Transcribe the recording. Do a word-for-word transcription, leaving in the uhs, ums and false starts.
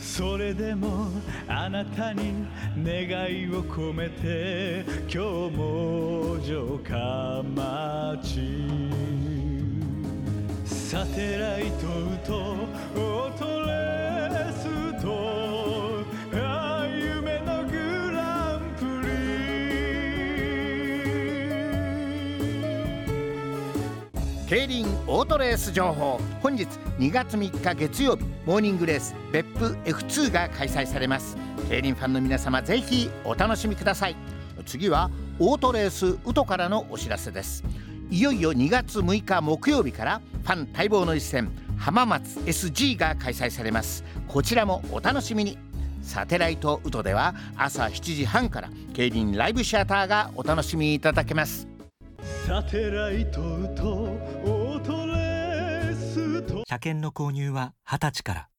それでもあなたに願いを込めて今日も城下町サテライトとオートレースとああ夢のグランプリ競輪オートレース情報。本日にがつみっか月曜日、モーニングレース別府 エフツー が開催されます。競輪ファンの皆様、ぜひお楽しみください。次はオートレースウトからのお知らせです。いよいよにがつむいか木曜日からファン待望の一戦、浜松 エスジー が開催されます。こちらもお楽しみに。サテライトウトでは朝しちじはんから競輪ライブシアターがお楽しみいただけます。 サテライトとオートレースと車検の購入ははたちから。